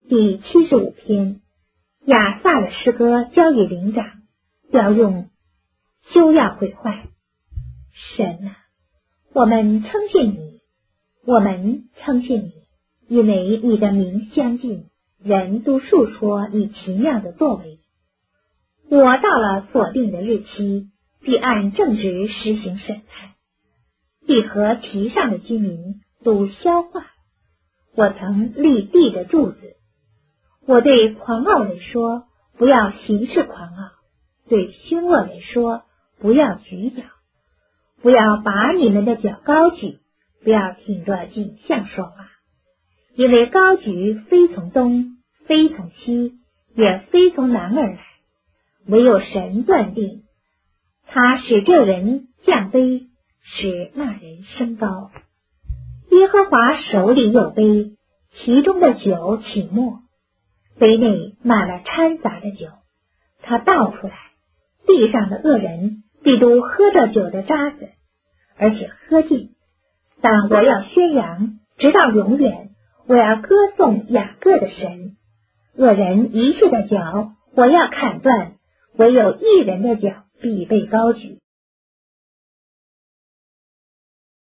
第75篇，亚萨的诗歌交与灵长，要用休要毁坏。神啊，我们称谢你，我们称谢你，因为你的名相近，人都述说你奇妙的作为。我到了所定的日期，必按正直实行审判，必和其上的居民都消化。我曾立地的柱子，我对狂傲人说，不要行事狂傲；对凶恶人说，不要举脚。不要把你们的脚高举，不要挺着颈项说话，因为高举非从东，非从西，也非从南而来，唯有神断定。他使这人降卑，使那人升高。耶和华手里有杯，其中的酒起沫，杯内满了掺杂的酒，他倒出来，地上的恶人必都喝着酒的渣子，而且喝尽。但我要宣扬，直到永远，我要歌颂雅各的神。恶人一切的脚我要砍断，唯有一人的脚必被高举。